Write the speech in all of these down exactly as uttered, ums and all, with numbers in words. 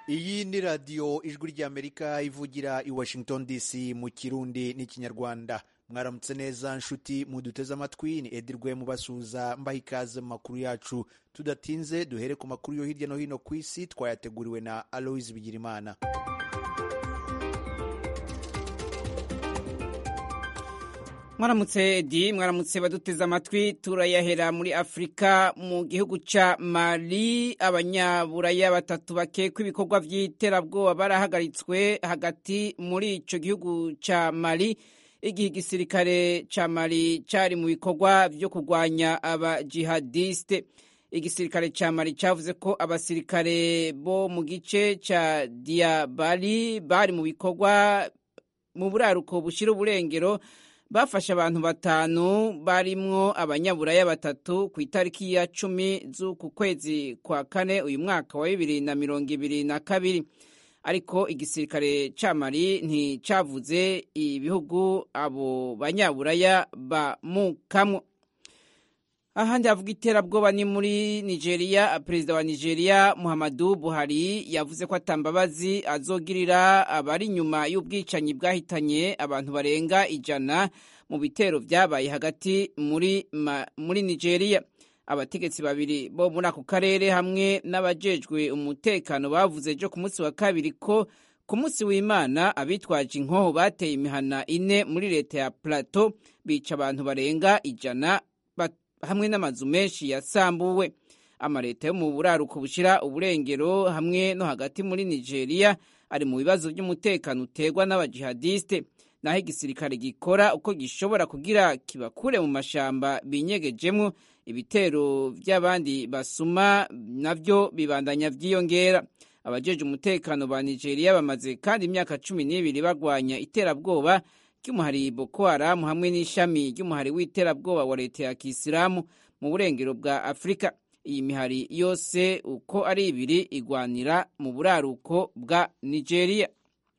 iyi ni radiyo ijwi ry'amerika ivugira i washington dc mu kirundi n'ikinyarwanda. Mwaramutse neza nshuti muduteze amatwi, ni Edirwe mubasuhuza mbaha ikaze mu makuru yacu. Tudatinze duhere ku makuru yo hirya no hino ku isi twayateguriwe na Aloise Bigirimana. Mwaramutse Edi, mwaramutse baduteze amatwi. Turayahera muri Afrika, mu gihugu ca Mali. Abanyaburaya batatu bakekwa ibikorwa vy'iterabwoba barahagaritswe hagati muri ico gihugu ca Mali, igihe igisirikare ca Mali cari mu bikorwa vyo kurwanya aba jihadiste. Igisirikare ca Mali cavuze ko abasirikare bo mu gice ca Diabali bari mu bikorwa mu buraruko bushira uburengero, bafashe abantu batanu barimwo abanyaburaya batatu ku itariki ya cumi z'uku kwezi kwa kane uyu mwaka wa bibiri na mirongo ibiri na kabiri. Ariko igisirikare ca Mali nticavuze ibihugu abo banyaburaya bamukamwo. Ahandi havuga iterabwoba ni muri Nigeria. Perezida wa Nigeria Muhammadu Buhari yavuze ko atambabazi azogirira abari nyuma y'ubwicanyi bwahitanye abantu barenga ijana mu bitero vyabaye hagati muri ma, muri Nigeria. Abategetsi babiri bo muri ako karere hamwe n'abajejwe umutekano bavuze jo ku munsi wa kabiri ko ku munsi w'Imana abitwaje inkoho bateye imihana ine muri leta ya Plateau, bica abantu barenga ijana hamwe n'amazu menshi yasambuwe. Amaleta yo mu buraruko bushira uburengero hamwe no hagati muri Nigeria ari mu bibazo by'umutekano utegwa n'abajihadiste, naho igisirikare gikora uko gishobora kugira kibakure mu mashamba binyegejemwo. Ibitero by'abandi basuma navyo bibandanya vyiyongera. Abajeje umutekano ba Nigeria bamaze kandi imyaka cumi n'ibiri bagwanya iterabwoba ry'umuhari Boko Haram hamwe n'ishami ry'umuhari w'iterabwoba wa leta ya Kisilamu mu burengero bwa Afrika. Iyi mihari yose uko ari ibiri igwanira mu buraruko bwa Nigeria.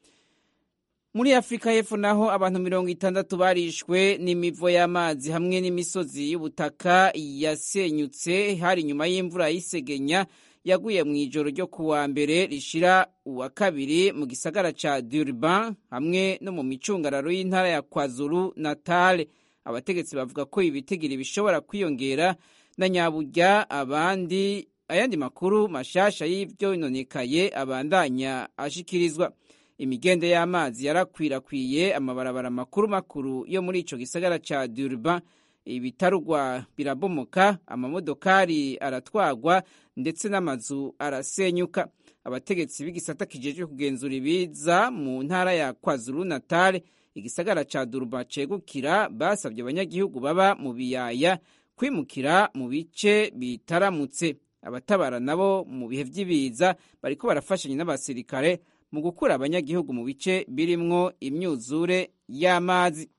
Muri Afrika y'Epfo naho abantu mirongo itandatu barishwe n'imivo y'amazi hamwe n'imisozi y'ubutaka yasenyutse hari nyuma y'imvura y'isegenya yaguye mu ijoro ryo kuwa mbere rishira uwa kabiri mu gisagara ca Durban hamwe no mu micungararo y'intara ya KwaZulu Natal. Abategetsi bavuga ko ibitigiri bishobora kwiyongera na nyaburya. Abandi ayandi makuru mashasha y'ivyo inonekaye abandanya ashikirizwa. Imigende y'amazi yarakwirakwiye amabarabara makuru makuru yo muri ico gisagara ca Durban. Ibitarugwa birabomoka, amamodokari aratwagwa ndetse n'amazu arasenyuka. Abategetsi b'igisata kijejwe kugenzura ibiza mu ntara ya KwaZulu Natal, igisagara ca Durban cegukira, basabye abanyagihugu baba mu biyaya kwimukira mu bice bitaramutse. Abatabara nabo mu bihe vy'ibiza bariko barafashanya n'abasirikare mu gukura abanyagihugu mu bice birimwo imyuzure y'amazi.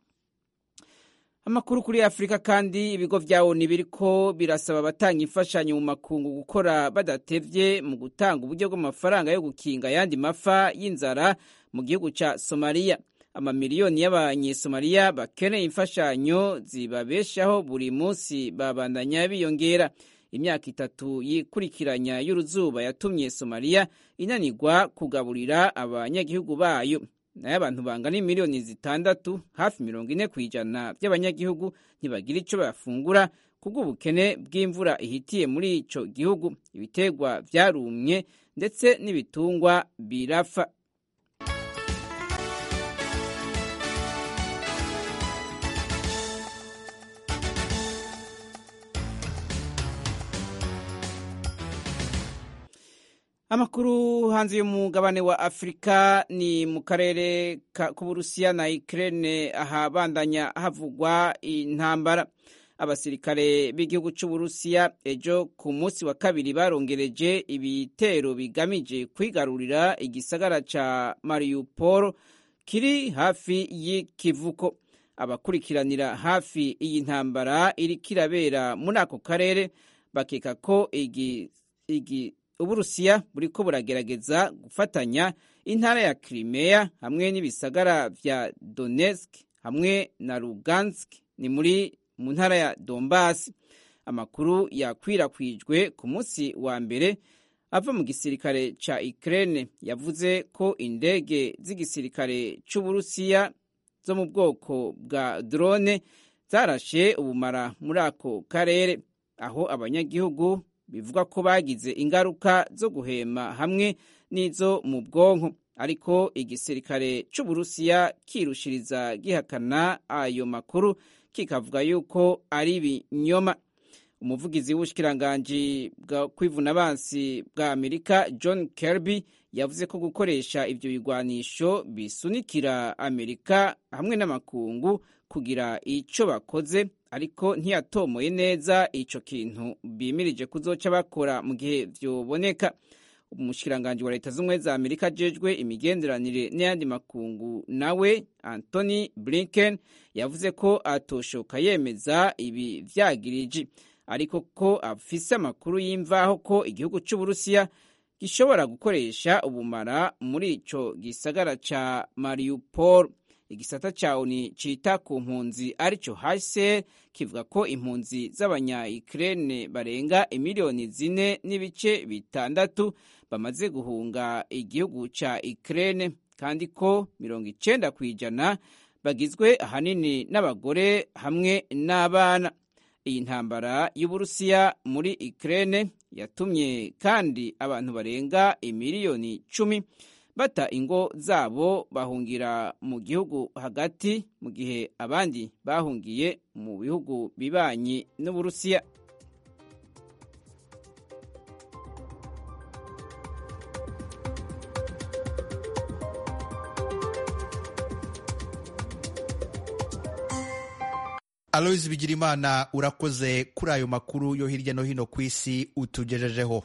Amakuru kuri Afrika kandi, ibigo vya O N U biriko birasaba abatanga imfashanyo mu makungu gukora badatevye mu gutanga uburyo bw'amafaranga yo gukinga yandi mafa y'inzara mu gihugu ca Somalia. Amamiliyoni y'abanyesomaliya bakeneye imfashanyo zibabeshaho buri munsi babandanya biyongera. Imyaka itatu yikurikiranya y'uruzuba yatumye Somalia inanirwa kugaburira abanyagihugu bayo. Nayo abantu bangana miliyoni zitandatu, hafi mirongo ine kw'ijana by'abanyagihugu ntibagira ico bafungura kubw'ubukene bw'imvura ihitiye muri ico gihugu. Ibitegwa vyarumye ndetse n'ibitungwa birafa. Amakuru hanze y'umugabane wa Afrika ni mu karere k'Uburusiya na Ukraine, ahabandanya havugwa intambara. Abasirikare b'igihugu c'Uburusiya ejo ku munsi wa kabiri barongereje ibitero bigamije kwigarurira igisagara ca Mariupol kiri hafi y'ikivuko. Abakurikiranira hafi iyi ntambara iriko irabera muri ako karere bakeka ko igi, igi Uburusiya buriko buragerageza gufatanya intara ya Crimea hamwe n'ibisagara vya Donetsk hamwe na Lugansk ni muri mu ntara ya Donbass. Amakuru yakwirakwijwe ku munsi wa mbere ava mu gisirikare ca Ukraine yavuze ko indege z'igisirikare c'Uburusiya zo mu bwoko bwa drone zarashe ubumara muri ako karere, aho abanyagihugu bivuga ko bagize ingaruka zo guhema hamwe n'izo mu bwonko, ariko igisirikare c'Uburusiya kirushiriza gihakana ayo makuru kikavuga yuko ari ibinyoma. Umuvugizi w'ubushikiranganji bwa kwivuna abansi bwa Amerika John Kirby yavuze ko gukoresha ivyo bigwanisho bisunikira Amerika hamwe n'amakungu kugira ico bakoze, ariko ntiyatomoye neza ico kintu bimirije kuzoca bakora mu gihe vyoboneka. Umushikiranganji wa leta z'ubumwe za Amerika ajejwe imigenderanire n'ayandi makungu nawe Anthony Blinken yavuze ko atoshoka yemeza ibi vyagiriji, ariko ko afise amakuru y'imvaho ko igihugu c'Uburusiya gishobora gukoresha ubumara muri ico gisagara ca Mariupol. Igisata ca O N U cita ku mpunzi arico H C R kivuga ko impunzi z'abanya-Ukraine barenga imiliyoni zine n'ibice bitandatu bamaze guhunga igihugu ca Ukraine, kandi ko mirongo icenda kw'ijana bagizwe ahanini n'abagore hamwe n'abana. Iyi ntambara y'Uburusiya muri Ukraine yatumye kandi abantu barenga imiliyoni cumi bata ingo zabo bahungira mu gihugu hagati, mu gihe abandi bahungiye mu bihugu bibanyi n'Uburusiya. Aloys Bigirimana, urakoze kuri ayo makuru yo hirya no hino ku isi utugejejeho.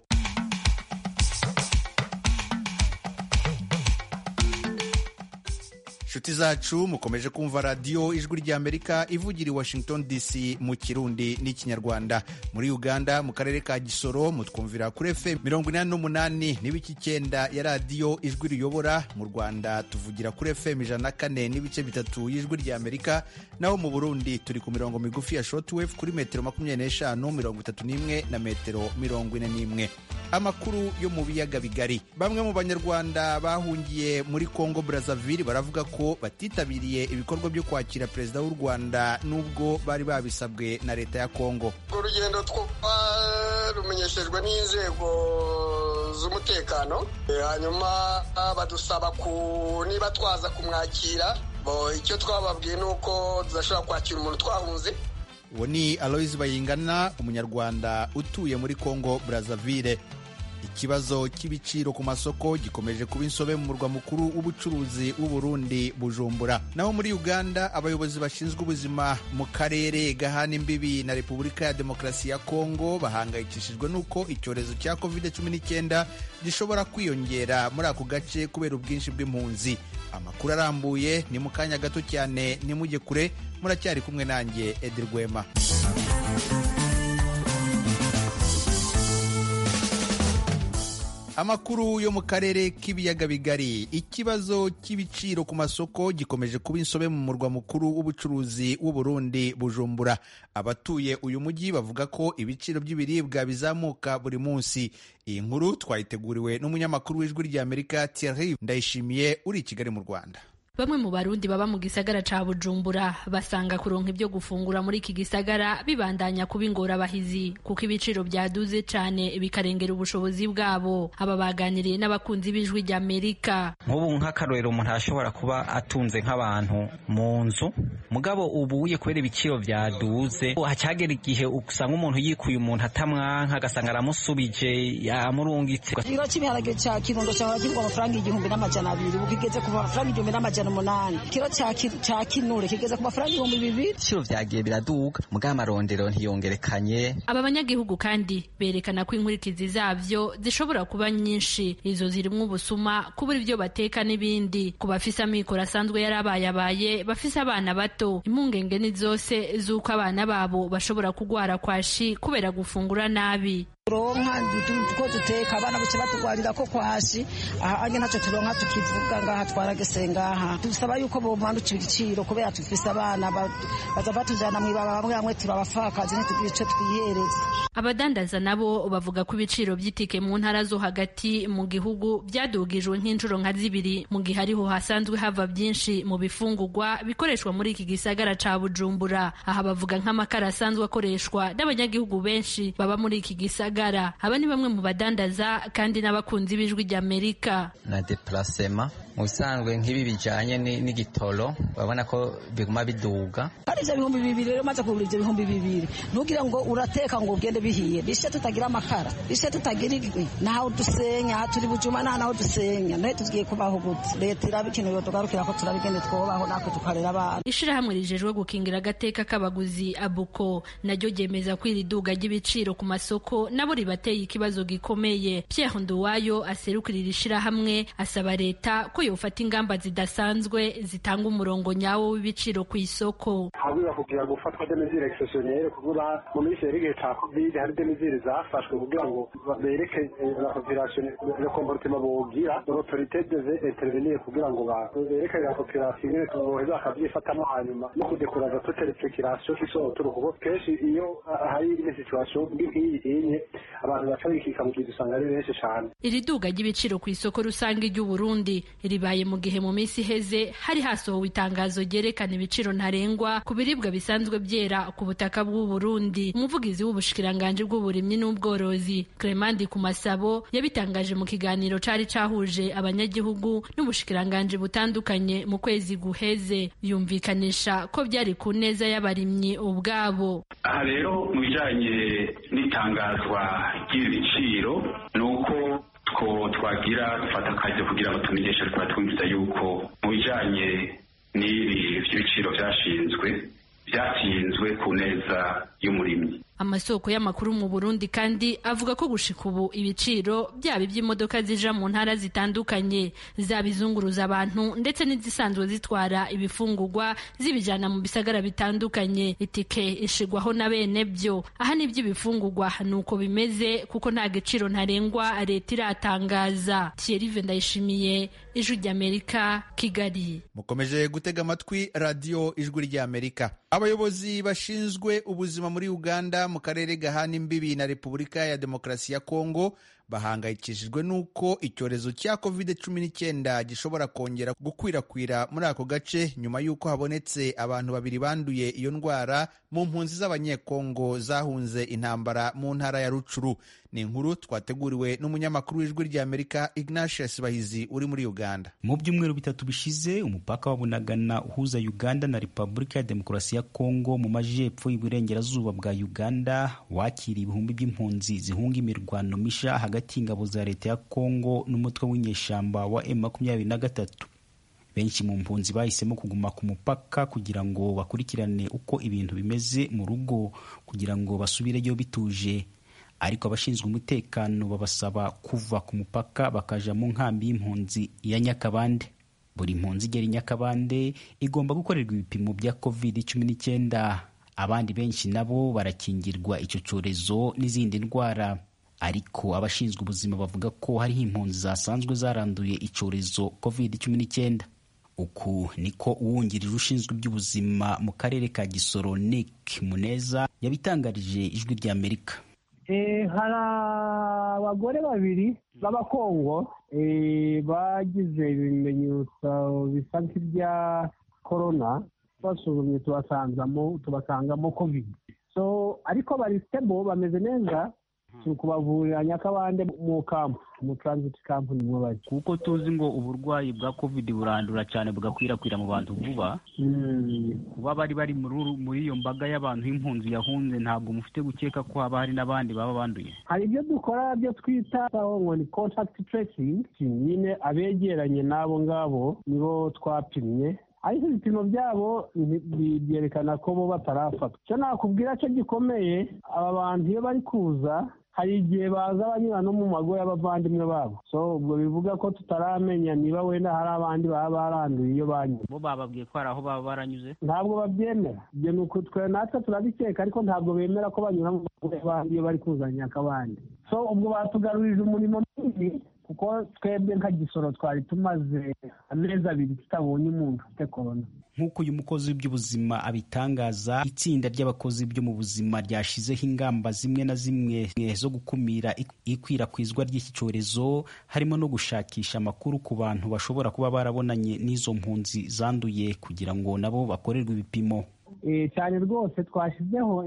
Nshuti zacu mukomeje kumva radiyo ijwi ry'Amerika ivugira i Washington D C mu Kirundi n'Ikinyarwanda. Muri Uganda mu karere ka Gisoro mutwumvira kuri F M mirongo inani n'umunani n'ibice icyenda ya radiyo ijwi riyobora. Mu Rwanda tuvugira kuri F M ijana na kane n'ibice bitatu y'ijwi ry'Amerika, naho mu Burundi turi ku mirongo migufi ya shortwave kuri metero makumyabiri n'eshanu, mirongo itatu n'imwe na metero mirongo ine n'imwe. Amakuru yo mu biyaga bigari. Bamwe mu Banyarwanda bahungiye muri Congo Brazzaville baravuga ko batitabiriye ibikorwa byo kwakira perezida w'u Rwanda nubwo bari babisabwe na leta ya Congo. Urugendo twarumenyeshejwe n'inzego z'umutekano, hanyuma badusaba ku niba twaza kumwakira. Icyo twababwiye nuko tudashobora kwakira umuntu twahunze. Uwo ni Aloys Bayingana, umunyarwanda utuye muri Congo Brazzaville. Ikibazo cy'ibiciro ku masoko gikomeje kuba insobe mu murwa mukuru w'ubucuruzi w'u Burundi Bujumbura. Naho muri Uganda abayobozi bashinzwe ubuzima mu karere gahana imbibi na Repubulika ya Demokarasi ya Kongo bahangayikishijwe nuko icyorezo cya covid cumi n'icyenda gishobora kwiyongera muri ako gace kubera ubwinshi bw'impunzi. Amakuru arambuye ni mu kanya gato cyane, nimujye kure, muracyari kumwe nanjye Edi Rwema. Amakuru yo mu karere k'ibiyaga bigari. Ikibazo cy'ibiciro ku masoko gikomeje kuba insobe mu murwa mukuru w'ubucuruzi w'u Burundi Bujumbura. Abatuye uyu mujyi bavuga ko ibiciro by'ibiribwa bizamuka buri munsi. Iyi nkuru twayiteguriwe n'umunyamakuru w'ijwi ry'Amerika Thierry Ndayishimiye uri i Kigali mu Rwanda. Bamwe mu Barundi baba mu gisagara ca Bujumbura basanga kuronka ibyo gufungura muri iki gisagara bibandanya kuba ingorabahizi kuko ibiciro byaduze cane bikarengera ubushobozi bwabo. Aba baganiriye n'abakunzi b'ijwi ry'Amerika. Nk'ubu nk'akarorero umuntu ashobora kuba atunze nk'abantu mu nzu, mugabo ubuye kubera ibiciro byaduze hacagera igihe usanga umuntu yikuye umuntu atamwanka agasanga aramusubije yamurungitse. Ikiro cy'ibiharage cya Kirundo cyangwa kigwa amafaranga igihumbi n'amajana abiri bukigeze ku mafaranga igihumbi n'amajana umunani. Kiro cya Kinure kigeze ku mafaranga ibihumbi bibiri. Ibiciro vyagiye biraduga mugabo amarondero ntiyongerekanye. Aba banyagihugu kandi berekana ko inkurikizi zavyo zishobora kuba nyinshi. Izo zirimwo ubusuma, kubura ibyo bateka n'ibindi. Ku bafise amikoro asanzwe yarabayabaye bafise abana bato, impungenge ni zose z'uko abana babo bashobora kugwara kwashi kubera gufungura nabi. turonka duko duteka abana buce batugwarira ko kwashi aha anye ntaco turonka tukivuga ngaha twaragese ngaha dusaba yuko bo mpandukira igiciro kubera tufise abana baza batujana mu ibaba bamwe bamwe turabafakazi ntitugira ico twihereza. Abadandaza nabo bavuga ko ibiciro by'itike mu ntara zo hagati mu gihugu byadugijwe nk'inshuro nka zibiri mu gihe ariho hasanzwe hava byinshi mu bifungurwa bikoreshwa muri iki gisagara ca Bujumbura. Aha bavuga nk'amakara asanzwe akoreshwa n'abanyagihugu benshi baba muri iki gisagara. Aba ni bamwe mu badandaza kandi n'abakunzi b'ijwi ry'Amerika. Na déplacement musanzwe nk'ibi bijanye n'igitoro babona ko biguma biduga. Ari ivyo bihumbi bibiri rero maze kugura ivyo bihumbi bibiri nugira ngo urateka ngo ugende bihiye bishe tutagira amakara bishe tutagira igwi naho dusenya turi Bujuma naho dusenya naho tugiye kubaho gute. Leta irabikintu yo tugarukira ko turabigende twobaho nako tukarera abana. Ishirahamwe rijejwe gukingira agateka k'abaguzi Abuko naryo ryemeza ko iri duga ry'ibiciro ku masoko nabo ribateye ikibazo gikomeye. Pierre Nduwayo aserukirira ishirahamwe asaba leta ko yofata ingamba zidasanzwe zitanga umurongo nyawo w'ibiciro ku isoko. Habura kugira gufatwa de mesures exceptionnelles kugira mu minsi y'igihe ca Covid hari de mesures zafashwe kugira ngo bereke la population le comportement bogira l'autorité devait intervenir kugira ngo bereke la population ne tuboheza akavyifatamo hanyuma no kudekuraza toute restriction isohoturu kuko kenshi iyo hari une situation nk'iyi inye abantu baca bikika mu gihe usanga ari benshi cyane. Iri duga ry'ibiciro ku isoko rusange ry'u Burundi ribaye mu gihe mu minsi heze hari hasohowe itangazo ryerekana ibiciro ntarengwa ku biribwa bisanzwe byera ku butaka bw'u Burundi. Umuvugizi w'ubushikiranganje bw'uburimyi n'ubworozi Clement Kumasabo yabitangaje mu kiganiro cari cahuje abanyagihugu n'ubushikiranganje butandukanye mu kwezi guheze, yumvikanisha ko byari ku neza y'abarimyi ubwabo. Aha rero mu bijanye n'itangazwa ry'ibiciro nuko two twagira dufata akazi kugira ngo tumenyeshe twari twumvise yuko mu bijanye n'ibi by'ibiciro byashinzwe byatsinzwe ku neza y'umurimyi. Amasoko y'amakuru mu Burundi kandi avuga ko gushika ubu ibiciro byaba iby'imodoka zija mu ntara zitandukanye zabizunguruza abantu ndetse n'izisanzwe zitwara ibifungurwa zibijana mu bisagara bitandukanye itike ishigwaho na bene byo. Aha nibyo ibifungurwa nuko bimeze kuko nta giciro ntarengwa leta iratangaza. Thierry Vendayishimiye, Ijwi ry'Amerika, Kigali. Mukomeje gutega amatwi radio Ijwi ry'Amerika. Abayobozi bashinzwe ubuzima muri Uganda mu karere gahana imbibi na Repubulika ya Demokarasi ya Kongo bahangayikishijwe nuko icyorezo cya covid cumi n'icyenda gishobora kongera gukwirakwira muri ako gace nyuma y'uko habonetse abantu babiri banduye iyo ndwara mu mpunzi z'abanyekongo zahunze intambara mu ntara ya Rucuru. Ni inkuru twateguriwe n'umunyamakuru w'Ijwi ry'Amerika Ignatius Bahizi uri muri Uganda. Mu byumweru bitatu bishize umupaka wa Bunagana uhuza Uganda na Repubulika ya Demokarasi ya Kongo mu majepfo y'uburengerazuba bwa Uganda wakiriye ibihumbi by'impunzi zihunga imirwano misha hagati y'ingabo za leta ya Kongo n'umutwe w'inyeshamba wa M makumyabiri na gatatu. Benshi mu mpunzi bahisemo kuguma ku mupaka kugira ngo bakurikirane uko ibintu bimeze mu rugo kugira ngo basubireyo bituje. Ariko abashinzwe umutekano babasaba kuva ku mupaka bakaja mu nkambi y'impunzi ya Nyakabande. Buri mpunzi igera i Nyakabande igomba gukorerwa ibipimo bya covid cumi n'icyenda. Abandi benshi nabo barakingirwa icyo cyorezo n'izindi ndwara. Ariko abashinzwe ubuzima bavuga ko hariho impunzi zasanzwe zaranduye icyorezo covid cumi n'icyenda. Uku niko uwungirije ushinzwe iby'ubuzima mu karere ka Gisoro Nick Muneza yabitangarije Ijwi ry'Amerika. Eh, hari abagore babiri b'abakongo eh, bagize ibimenyetso bisa nk'ibya corona basuzumye tubasanzamo tubasangamo covid. So ariko bari stable bameze neza kubavurira Nyakabande mu camp mu transit camp nimwe bari kuko tuzi ngo uburwayi bwa covid burandura cyane bugakwirakwira mu bantu vuba. Mm. Kuba bari bari muri iyo mbaga y'abantu impunzi yahunze ntabwo mufite gukeka ko haba hari n'abandi baba banduye. Hari ibyo dukora byo twita ngo ni contact tracing, nyine abegeranye nabo ngabo nibo twapimye. Ariko ibipimo byabo byerekana ko bo batarafatwa. Cyo nakubwira cyo gikomeye, aba bantu iyo bari kuza hari igihe baza banyura no mu mago y'abavandimwe babo. So ubwo bivuga ko tutaramenya niba wenda hari abandi baba baranduye iyo banyuze. Bo bababwiye ko hari aho baba baranyuze? Ntabwo babyemera. Ibyo ni uko twe natwe turabikeka ariko ntabwo bemera ko banyura mu mago y'abandi iyo bari kuza Nyakabande. so ubwo batugarurije umurimo munini kuko twebwe nka Gisoro twari tumaze amezi abiri tutabonye umuntu ufite korona. Nk'uko uyu mukozi w'iby'ubuzima abitangaza, itsinda ry'abakozi byo mu buzima ryashizeho ingamba zimwe na zimwe zo gukumira ikwirakwizwa ry'iki cyorezo, harimo no gushakisha amakuru ku bantu bashobora kuba barabonanye n'izo mpunzi zanduye kugira ngo nabo bakorerwe ibipimo. Cyane rwose twashyizeho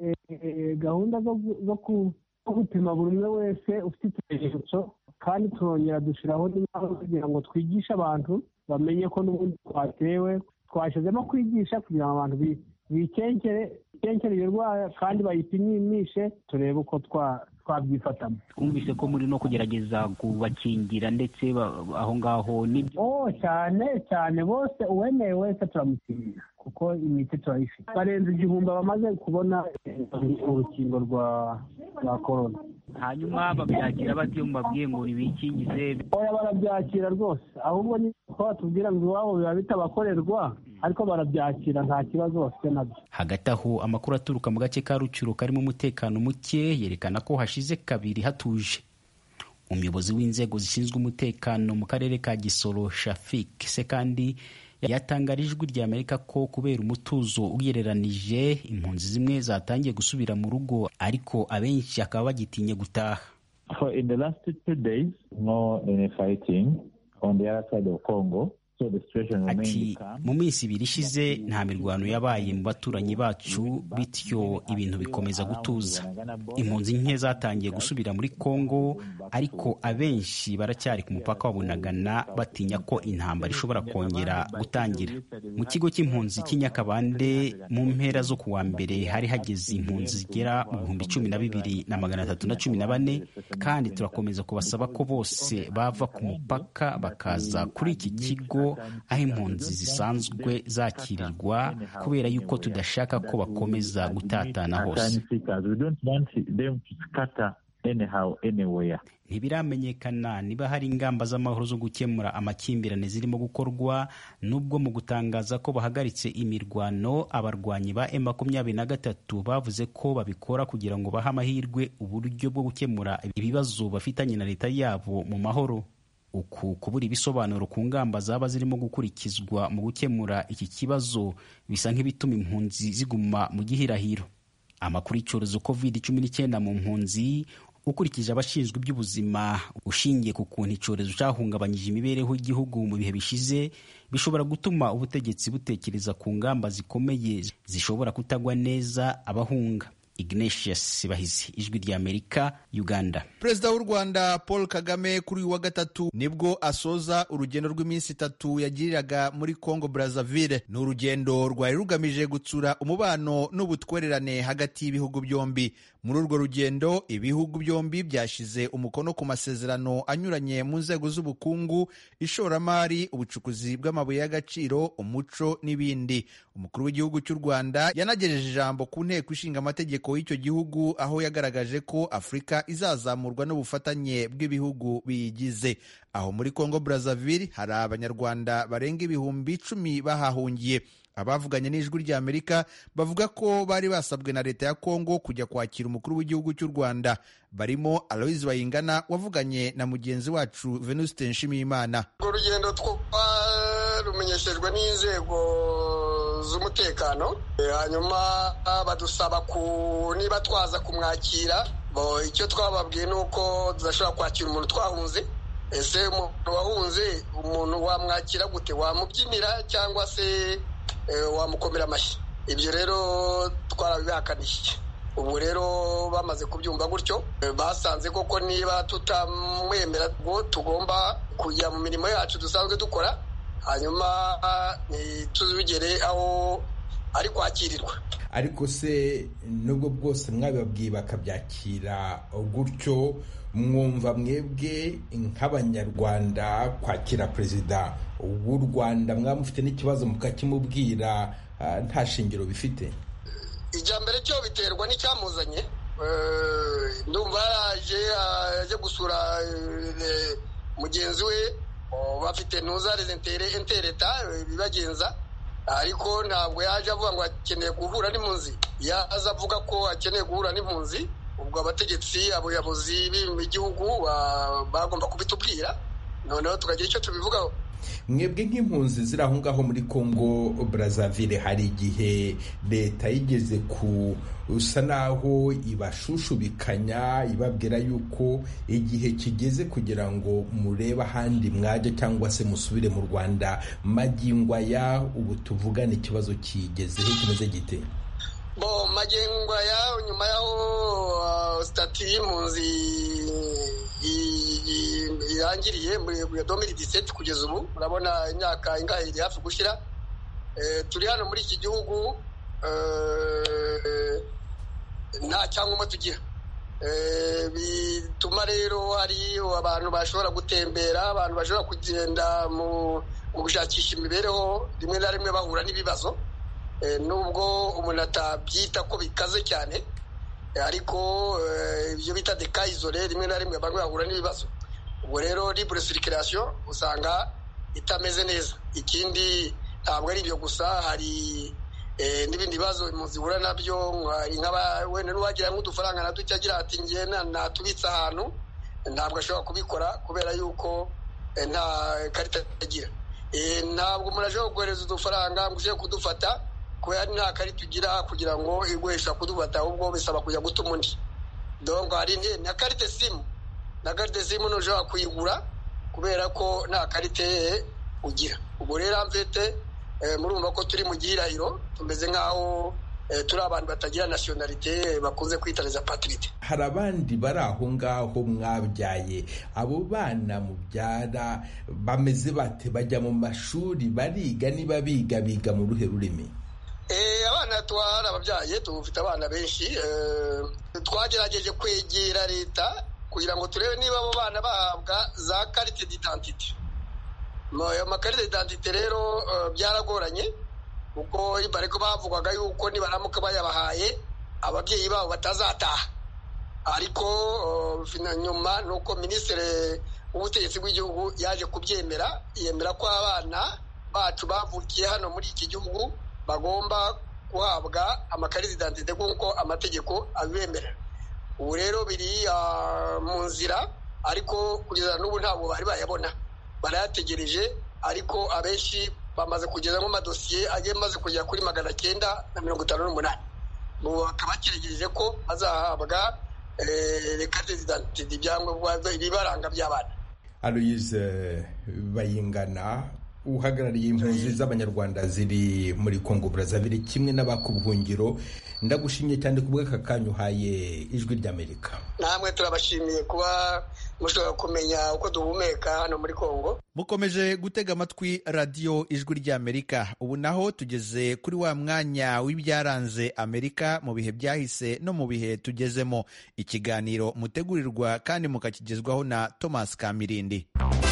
gahunda zo gupima buri umwe wese ufite ikimenyetso, kandi turongera dushyiraho n'inama kugira ngo twigishe abantu bamenye ko n'ubundi twatewe. Twashyizemo kwigisha kugira ngo abantu bikenkere iyo ndwara kandi bayipimishe turebe uko twabyifatamo. Twumvise ko muri no kugerageza kubakingira ndetse aho ngaho nibyo. Oh cyane cyane, bose uwemeye wese turamukingira kuko imiti turayifite. Barenze igihumbi bamaze kubona urukingo rwa rwa korona. Hanyuma babyakira bati iyo mubabwiye ngo nibikingize? Oya, barabyakira rwose, ahubwo ni ko batubwira ngo iwabo biba bitabakorerwa, ariko barabyakira nta kibazo bafite nabyo. Hagati aho, amakuru aturuka mu gace ka Rucuro karimo umutekano muke yerekana ko hashize kabiri hatuje. Umuyobozi w'inzego zishinzwe umutekano mu karere ka Gisoro, Shafik Sekandi, yatangarije ijwi ry'Amerika ko kubera umutuzo ugereranije impunzi zimwe zatangiye gusubira mu rugo, ariko abenshi akaba bagitinye gutaha. So in the last two days, no any fighting on the other side of Congo. Ati mu minsi ibiri ishize nta mirwano yabaye mu baturanyi bacu, bityo ibintu bikomeza gutuza. Impunzi nke zatangiye gusubira muri Kongo, ariko abenshi baracyari ku mupaka wa Bunagana batinya ko intambara ishobora kongera gutangira. Mu kigo cy'impunzi cy'Inyakabande mu mpera zo kuwa mbere hari hageze impunzi zigera mu bihumbi cumi na bibiri na magana atatu na cumi na bane, kandi turakomeza kubasaba ko bose bava ku mupaka bakaza kuri iki kigo aho impunzi zisanzwe zakirirwa, kubera yuko tudashaka ko bakomeza gutatana hose. Ntibiramenyekana niba hari ingamba z'amahoro zo gukemura amakimbirane zirimo gukorwa, nubwo mu gutangaza ko bahagaritse imirwano, abarwanyi ba M makumyabiri na gatatu bavuze ko babikora kugira ngo bahe amahirwe uburyo bwo gukemura ibibazo bafitanye na leta yabo mu mahoro. Uku kubura ibisobanuro ku ngamba zaba zirimo gukurikizwa mu gukemura iki kibazo bisa nk'ibituma impunzi ziguma mu gihirahiro. Amakuru y'icyorezo covid cumi n'icyenda mu mpunzi, ukurikije abashinzwe iby'ubuzima, ushingiye ku kuntu icyorezo cyahungabanyije imibereho y'igihugu mu bihe bishize, bishobora gutuma ubutegetsi butekereza ku ngamba zikomeye zishobora kutagwa neza abahunga. Ignatius Bahizi, ijwi ry'Amerika, Uganda. Perezida w'u Rwanda Paul Kagame kuri uyu wa gatatu nibwo asoza urugendo rw'iminsi itatu yagiriraga muri Congo Brazzaville. Ni urugendo rwari rugamije gutsura umubano n'ubutwererane hagati y'ibihugu byombi. Muri urwo rugendo, ibihugu byombi byashize umukono ku masezerano anyuranye mu nzego z'ubukungu, ishoramari, ubucukuzi bw'amabuye y'agaciro, umuco n'ibindi. Umukuru w'igihugu cy'u Rwanda yanagejeje ijambo ku nteko ishinga amategeko y'icyo gihugu, aho yagaragaje ko Afurika izazamurwa n'ubufatanye bw'ibihugu biyigize. Aho muri Congo Brazzaville hari abanyarwanda barenga ibihumbi icumi bahahungiye. Abavuganye n'ijwi ry'Amerika bavuga ko bari basabwe na leta ya Kongo kujya kwakira umukuru w'igihugu cy'u Rwanda. Barimo Aloys Bayingana wavuganye na mugenzi wacu Venuste Nshimiyimana. Urwo rugendo twarumenyeshejwe n'inzego z'umutekano, hanyuma badusaba ku niba twaza kumwakira. Icyo twababwiye ni uko tudashobora kwakira umuntu twahunze. Ese umuntu wahunze, umuntu wamwakira gute? Wamubyinira cyangwa se wamukomera amashyi? Ibyo rero twarabihakanishije. Ubu rero bamaze kubyumva gutyo, basanze koko niba tutamwemera ngo tugomba kujya mu mirimo yacu dusanzwe dukora, hanyuma tuzigere aho ari kwakirirwa. Ariko se nubwo bwose mwabibabwiye bakabyakira gutyo, mwumva mwebwe nk'abanyarwanda kwakira perezida w'u Rwanda mwamufite n'ikibazo mukakimubwira nta shingiro bifite? Ijya mbere cyo biterwa n'icyamuzanye. Ndumva yaje aje gusura mugenzi we, bafite ntuzareze intereta bibagenza, ariko ntabwo yaje avuga ngo akeneye guhura n'impunzi. Yaza avuga ko akeneye guhura n'impunzi, ubwo abategetsi abayobozi b'igihugu bagomba kubitubwira noneho tukagira icyo tubivugaho. Mwebwe nk'impunzi ziri aho ngaho muri Congo Brazzaville, hari igihe leta yigeze ku usa naho ibashushubikanya ibabwira yuko igihe kigeze kugira ngo murebe ahandi mwaje cyangwa se musubire mu Rwanda? Magingo aya ubu tuvugana ikibazo kigeze he, kimeze gite? Bo magingo aya nyuma yaho uh, stati y'impunzi irangiriye muri deux mille dix-sept kugeza ubu urabona imyaka ingahe iri hafi gushira. Eh, turi hano muri iki gihugu eh, nta cyangombwa tugira. Eh, bituma rero hari abantu bashobora gutembera, abantu bashobora kugenda mu gushakisha imibereho, rimwe na rimwe bahura n'ibibazo. Eh, nubwo umuntu atabyita ko bikaze cyane, ariko ibyo bita de cas isolé rimwe na rimwe bamwe bahura n'ibibazo. Ubwo rero libre circulation usanga itameze neza. Ikindi ntabwo ari ibyo gusa, hari eh, n'ibindi bibazo muzihura nabyo, nk'aba wene n'uwagira nk'udufaranga na duke agira ati ngiye natubitsa ahantu, ntabwo ashobora kubikora kubera yuko eh, nta karita agira. Eh, ntabwo umuntu ashobora kohereza udufaranga ngo uje kudufata kubera nta karita tugira kugira ngo igwesha kudufata, ahubwo bisaba kujya gutuma undi. Donc hari na karita simu, na karita simu ntushobora kuyigura kubera ko nta karita ugira. Ubwo rero amvete eh, murumva ko turi mu gihirahiro, tumeze nk'aho eh, turi abantu batagira nationalité bakunze kwitariza patrite. Hari abandi bari aho ngaho mwabyaye, abo bana mubyara bameze bate? Bajya mu mashuri, bariga? Niba biga biga mu ruhe rurimi? Eh, abana twara ababyaye tufite abana benshi. Eh, twagerageje kwegera leta kugira ngo turebe niba abo bana bahabwa za carte d'identité. Ayo makarita d'identité rero uh, byaragoranye kuko bariko bavugwaga yuko nibaramuka bayabahaye ababyeyi babo batazataha, ariko uh, nyuma nuko ministre w'ubutegetsi bw'igihugu yaje kubyemera, yemera ko abana bacu bavukiye hano muri iki gihugu bagomba guhabwa amakarita d'identité kuko amategeko abibemerera. Ubu rero biri uh, mu nzira, ariko kugeza n'ubu ntabwo bari bayabona, barayategereje, ariko abenshi bamaze kugeza mu madosiye agiye maze kugera kuri magana cyenda na mirongo itanu n'umunani. Bakaba bakiregereje ko bazahabwa carte d'identité, ibyangombwa ibibaranga by'abana. Aloise Bayingana, uhagarariye impunzi z'abanyarwanda ziri muri Congo Brazzaville kimwe n'abakubuhungiro, ndagushimye cyane ku bw'aka kanya uhaye Ijwi ry'Amerika. Namwe turabashimiye kuba mushobora kumenya uko duhumeka hano muri Congo. Mukomeje gutega amatwi radio Ijwi ry'Amerika. Ubu naho tugeze kuri wa mwanya w'ibyaranze Amerika mu bihe byahise no mu bihe tugezemo, ikiganiro mutegurirwa kandi mukakigezwaho na Thomas Kamirindi.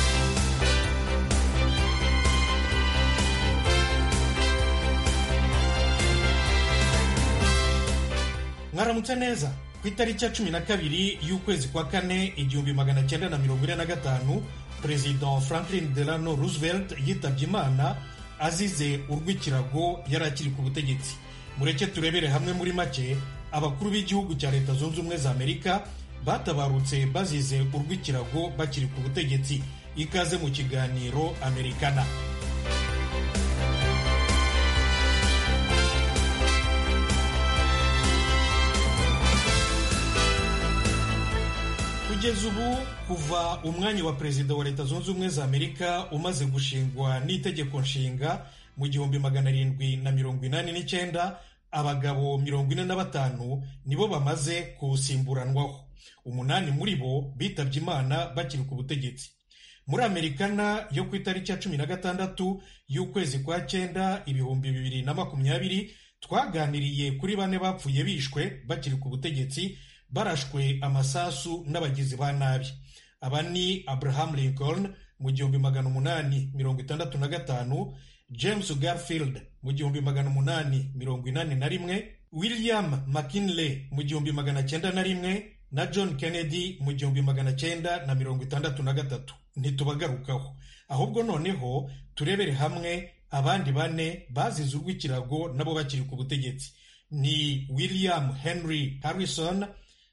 Mwaramutse neza. Ku itariki ya cumi na kabiri y'ukwezi kwa kane igihumbi magana cyenda na mirongo ine na gatanu, Perezida Franklin Delano Roosevelt yitabye Imana azize urw'ikirago yari akiri ku butegetsi. Mureke turebere hamwe muri make abakuru b'igihugu cya Leta Zunze Ubumwe za Amerika batabarutse bazize urw'ikirago bakiri ku butegetsi. Ikaze mu kiganiro Amerikana. Kugeza ubu, kuva umwanya wa perezida wa Leta Zunze Ubumwe za Amerika umaze gushingwa n'itegeko nshinga mu gihumbi magana arindwi na mirongo inani n'icyenda, abagabo mirongo ine na batanu nibo bamaze kuwusimburanwaho. Umunani muri bo bitabye Imana bakiri ku butegetsi. Muri Amerikana yo ku itariki ya cumi na gatandatu y'ukwezi kwa cyenda ibihumbi bibiri na makumyabiri, twaganiriye kuri bane bapfuye bishwe bakiri ku butegetsi barashwe amasasu n'abagizi ba nabi. Aba ni Abraham Lincoln mu gihumbi magana umunani mirongo itandatu na gatanu, James Garfield mu gihumbi magana umunani mirongo inani na rimwe, William McKinley mu gihumbi magana cyenda na rimwe na John Kennedy mu gihumbi magana cyenda na mirongo itandatu na gatatu. Ntitubagarukaho, ahubwo noneho turebere hamwe abandi bane bazize urw'ikirago nabo bakiri ku butegetsi. Ni William Henry Harrison,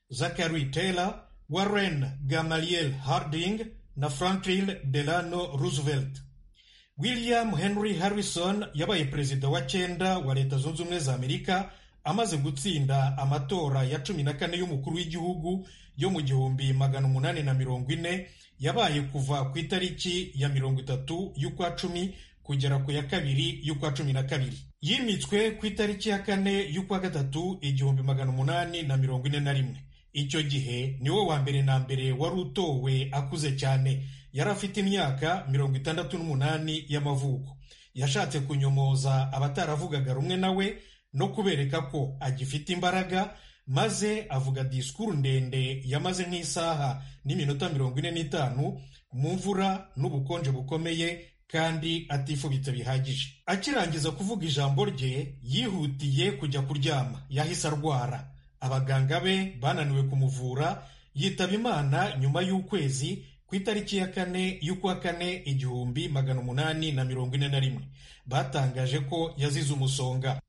Zachary Taylor, Warren Gamaliel Harding na Franklin Delano Roosevelt. William Henry Harrison yabaye perezida wa cyenda wa Leta Zunze Ubumwe za Amerika amaze gutsinda amatora ya cumi na kane y'umukuru w'igihugu yo mu gihumbi magana umunani na mirongo ine yabaye kuva ku itariki ya mirongo itatu y'ukwa cumi kugera ku ya kabiri y'ukwa cumi na kabiri. Yimitswe ku itariki ya kane y'ukwa gatatu igihumbi magana umunani na mirongo ine na rimwe. Icyo gihe niwe wa mbere na mbere wari utowe akuze cyane, yari afite imyaka mirongo itandatu n'umunani y'amavuko. Yashatse kunyomoza abataravugaga rumwe nawe no kubereka ko agifite imbaraga, maze avuga disikuru ndende yamaze nk'isaha n'iminota mirongo ine n'itanu mu mvura n'ubukonje bukomeye kandi atifubitse bihagije. Akirangiza kuvuga ijambo rye yihutiye kujya kuryama, yahise arwara. Abaganga be bananiwe kumuvura, yitaba Imana nyuma y'ukwezi ku itariki ya kane y'ukwa kane igihumbi magana umunani na mirongo ine na rimwe. Batangaje ko yazize umusonga.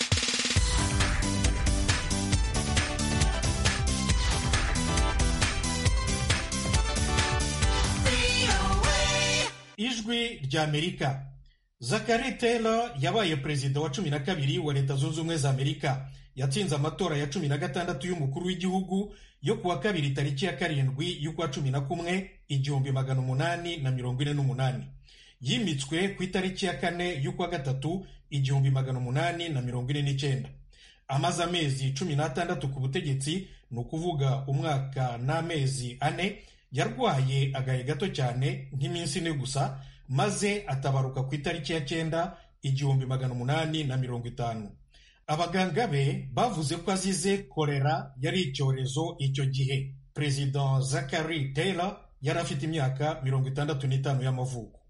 Ijwi ry'Amerika. Zachary Taylor yabaye perezida wa cumi na kabiri wa Leta Zunze Ubumwe za Amerika. Yatsinze amatora ya cumi na gatandatu y'umukuru w'igihugu yo kuwa kabiri tariki ya karindwi y'ukwa cumi na kumwe igihumbi magana umunani na mirongo ine n'umunani. Yimitswe ku itariki ya kane y'ukwa gatatu igihumbi magana umunani na mirongo ine n'icyenda. Amaze amezi cumi n'atandatu ku butegetsi, ni ukuvuga umwaka n'amezi ane. Yarwaye agahe gato cyane nk'iminsi ine gusa, maze atabaruka ku itariki ya cyenda igihumbi magana umunani na mirongo itanu. Abaganga be bavuze ko azize kolera, yari icyorezo icyo gihe. Perezida Zachary Taylor yari afite imyaka mirongo itandatu n'itanu y'amavuko.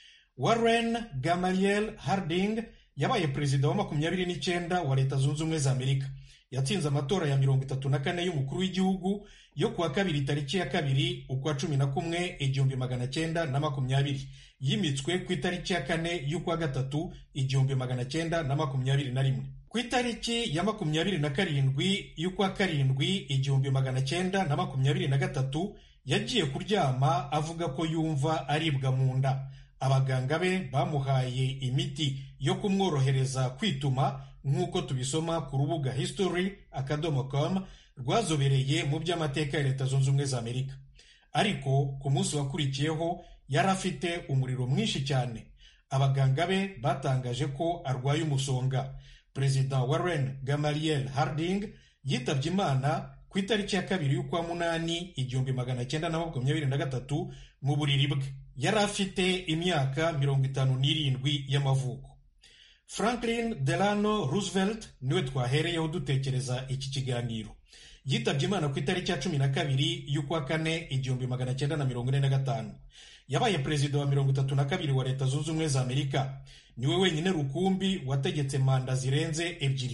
Warren Gamaliel Harding yabaye perezida wa makumyabiri n'icyenda wa Leta Zunze Ubumwe za Amerika. Yatsinze amatora ya mirongo itatu na kane y'umukuru w'igihugu yo kuwa kabiri tariki ya kabiri ukwa cumi na kumwe igihumbi magana cyenda na makumyabiri. Yimitswe ku itariki ya kane y'ukwa gatatu igihumbi magana cyenda na makumyabiri na rimwe. Ku itariki ya makumyabiri na karindwi y'ukwa karindwi igihumbi magana cyenda na makumyabiri na gatatu yagiye kuryama avuga ko yumva aribwa mu nda. Abaganga be bamuhaye imiti yo kumworohereza kwituma, nk'uko tubisoma ku rubuga history akadomo com rwazobereye mu by'amateka ya Leta Zunze Ubumwe za Amerika. Ariko ku munsi wakurikiyeho yari afite umuriro mwinshi cyane. Abaganga be batangaje ko arwaye umusonga. Perezida Warren Gamaliel Harding yitabye Imana ku itariki ya kabiri y'ukwa munani igihumbi magana cyenda na makumyabiri na gatatu mu buriri bwe. Yari afite imyaka mirongo itanu n'irindwi y'amavuko. Franklin Delano Roosevelt niwe twahereyeho dutekereza iki kiganiro. Yitabye Imana ku itariki ya cumi na kabiri y'ukwa kane igihumbi magana cyenda na mirongo ine na gatanu. Yabaye perezida wa mirongo itatu na kabiri wa Leta Zunze Ubumwe za Amerika. Niwe wenyine rukumbi wategetse manda zirenze ebyiri.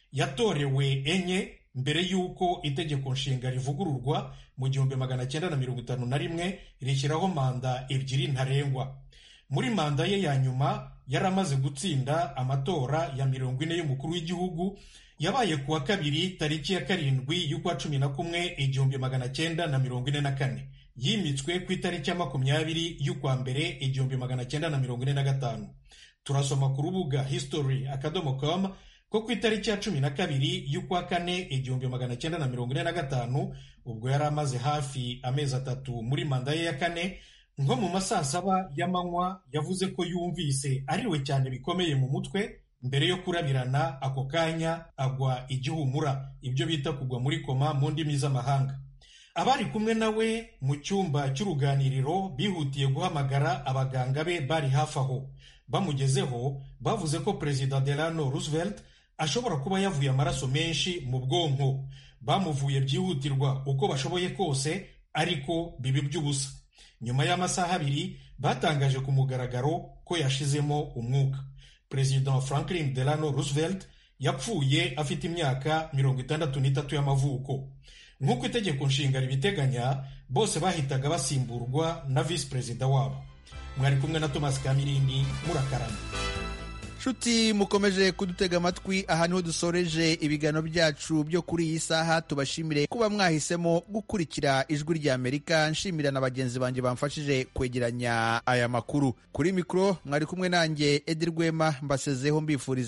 Yatorewe enye mbere y'uko itegeko nshinga rivugururwa mu gihumbi magana cyenda na mirongo itanu na rimwe rishyiraho manda ebyiri ntarengwa. Muri manda ye ya nyuma yari amaze gutsinda amatora ya mirongo ine y'umukuru w'igihugu. Yabaye kuwa kabiri tariki ya karindwi y'ukwa cumi na kumwe igihumbi magana cyenda na mirongo ine na kane. Yimitswe ku itariki ya makumyabiri y'ukwa mbere igihumbi magana cyenda na mirongo ine na gatanu. Turasoma ku rubuga history akadomo com ko ku itariki ya cumi na kabiri y'ukwa kane igihumbi magana cyenda na mirongo ine na gatanu, ubwo yari amaze hafi amezi atatu muri manda ye ya kane, nko mu masaa saba y'amanywa yavuze ko yumvise ariwe cyane bikomeye mu mutwe. Mbere yo kurabirana ako kanya agwa igihumura, ibyo bita kugwa muri koma mu ndimi z'amahanga. Abari kumwe nawe mu cyumba cy'uruganiriro bihutiye guhamagara abaganga be bari hafi aho. Bamugezeho bavuze ko Perezida Delano Roosevelt ashobora kuba yavuye amaraso menshi mu bwonko. Bamuvuye byihutirwa uko bashoboye kose, ariko bibi by'ubusa. Nyuma y'amasaha abiri batangaje ku mugaragaro ko yashizemo umwuka. Perezida Franklin Delano Roosevelt yapfuye afite imyaka mirongo itandatu n'itatu y'amavuko. Nk'uko itegeko nshinga ribiteganya, bose bahitaga basimburwa na visi perezida wabo. Mwari kumwe na Thomas Kamirindi, murakarama. nshuti mukomeje kudutega amatwi, aha niho dusoreje ibiganiro byacu byo kuri iyi saha. Tubashimire kuba mwahisemo gukurikira ijwi rya Amerika. Nshimira na bagenzi banjye bamfashije kwegeranya aya makuru. Kuri mikoro mwari kumwe nanjye Edi Rwema, mbasezeho mbifuriza